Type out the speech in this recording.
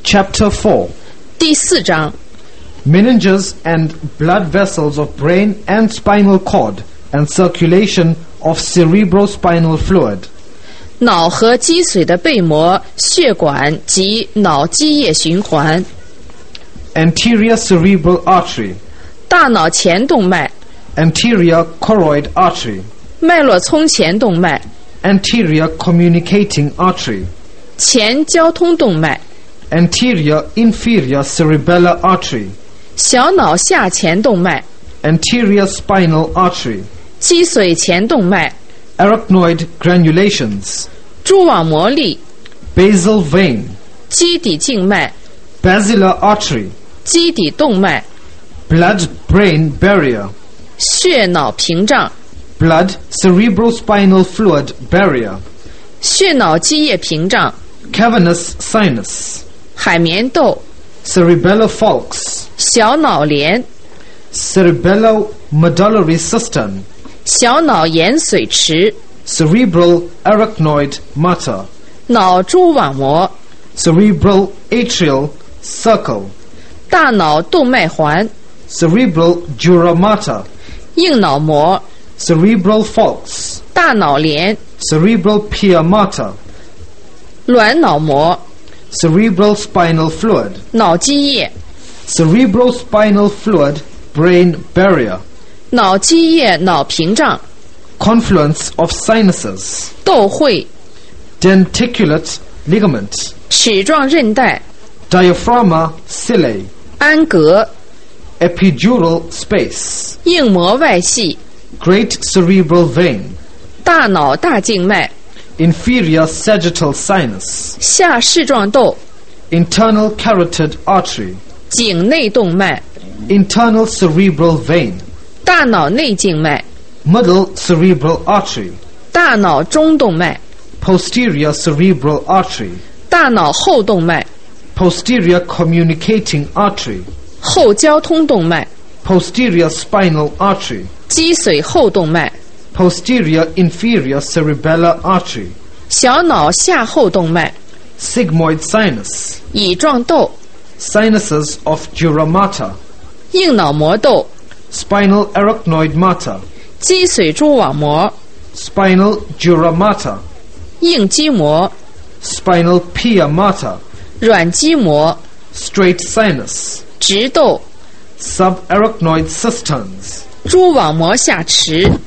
Chapter 4. 第4章 Meninges and blood vessels of brain and spinal cord and circulation of cerebrospinal fluid. 脑和脊髓的背膜、血管及脑积液循环。 Anterior cerebral artery. 大脑前动脉、 Anterior choroid artery. 脉络丛前动脉、 Anterior communicating artery. 前交通动脉、 Anterior inferior cerebellar artery. 小脑下前动脉、 Anterior spinal artery. 脊髓前动脉、 Arachnoid granulations. 蛛网膜粒、 Basal vein. 基底静脉、 Basilar artery. 基底动脉、 Blood-brain barrier. 血脑屏障、 Blood cerebrospinal fluid barrier. 血脑积液屏障、 Cavernous sinus. 海绵窦、 Cerebellar falx. 小脑帘、 Cerebellomedullary cistern. 小脑盐水池、 Cerebral arachnoid mater. 脑蛛网膜、 Cerebral atrial circle. 大脑动脉环、 Cerebral dura mater. 硬脑膜、 Cerebral falx. 大脑帘、 Cerebral pia mater. 卵脑膜、 Cerebral spinal fluid. 脑积液、 Cerebrospinal fluid brain barrier. 脑积液脑屏障、 Confluence of sinuses. 窦会、 Denticulate ligament. 齿状韧带、 Diaphragma cillae. 安格、 Epidural space. 硬膜外系、 Great cerebral vein. 大脑大静脉、 Inferior sagittal sinus. 下视状窦、 Internal carotid artery. 颈内动脉、 Internal cerebral vein. 大脑内静脉、 Middle cerebral artery. 大脑中动脉、 Posterior cerebral artery. 大脑后动脉、 Posterior communicating artery. 后交通动脉、 Posterior spinal artery. 脊髓后动脉、 Posterior inferior cerebellar artery. 小脑下后动脉、 Sigmoid sinus. 乙状窦、 Sinuses of dura mater. 硬脑膜窦、 Spinal arachnoid mater. 脊髓蛛网膜、 Spinal dura mater. 硬肌膜、 Spinal pia mater. 软肌膜、 Straight sinus. 直窦、 Subarachnoid cisterns. 蛛网膜下池。